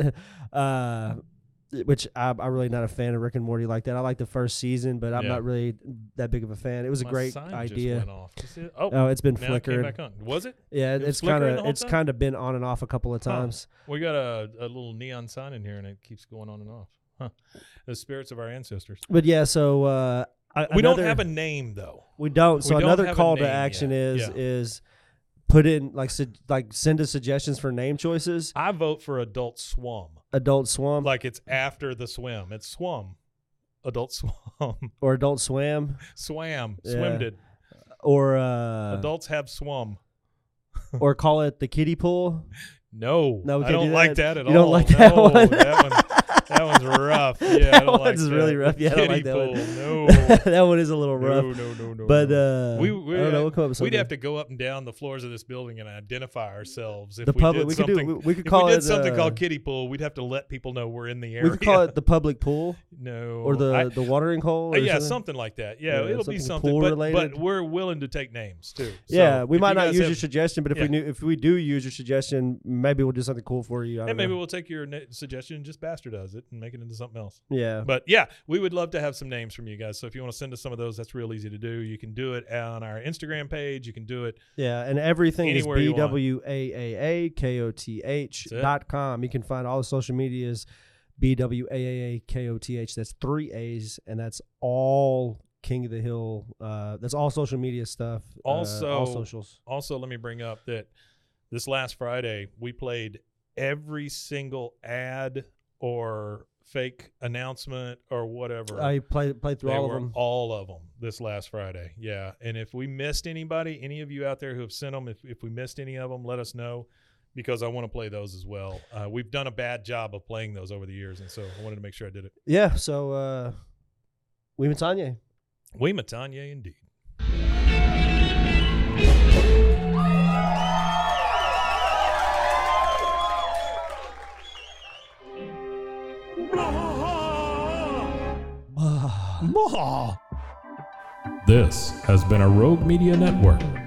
which I'm really not a fan of Rick and Morty like that. I like the first season, but I'm not really that big of a fan. It was a great idea. Just went off. Oh, it's been now flickering. It came back on. Was it? Yeah, It was it's flickering the whole time? kind of been on and off a couple of times. We got a little neon sign in here, and it keeps going on and off. Huh. The spirits of our ancestors. But yeah, so We don't have a name though. We don't. So We don't another have a call to name action yet. is put in like send us suggestions for name choices. I vote for Adult Swum. Adult Swim, Like it's after the swim. It's Swum. Adult Swum. or Adult Swam, Swam. Yeah. Swimmed. or Adults have swum. or call it the kiddie pool. No, No, we I can't don't do like that. that at You all. don't like that No, one? that one's rough. Yeah, I That don't like one's that. really rough. Yeah, I don't like Kiddie that one. pool, No. That one is a little rough. No. But we, I don't know. We'll come up with something. we'd have to go up and down the floors of this building and identify ourselves. If The we public- did we could do- something, we could if call we did it, something called kiddie pool, we'd have to let people know we're in the area. We could call it the public pool no or the watering hole. Or yeah, something. something like that. Yeah, it'll be something something. pool But related. we're willing to take names too. So Yeah, we if might you not guys use have- your suggestion, but if we do use your suggestion, maybe we'll do something cool for you. I And don't maybe know. we'll take your suggestion and just bastardize it and make it into something else. Yeah. But yeah, we would love to have some names from you guys. So if you want to send us some of those, that's real easy to do. You can do it on our Instagram page. You can do it. Yeah, and everything Anywhere you is want. BWAAAKOTH.com. You can find all the social medias, BWAAAKOTH. That's 3 A's, and that's all King of the Hill. That's all social media stuff. Also, all socials. Also, let me bring up that this last Friday, we played every single ad or fake announcement or whatever. I played through They all were of them. all of them this last Friday. Yeah. And if we missed anybody, any of you out there who have sent them, if we missed any of them, let us know because I want to play those as well. We've done a bad job of playing those over the years, and so I wanted to make sure I did it. Yeah, so we Matanye. We Matanye indeed. This has been a Rogue Media Network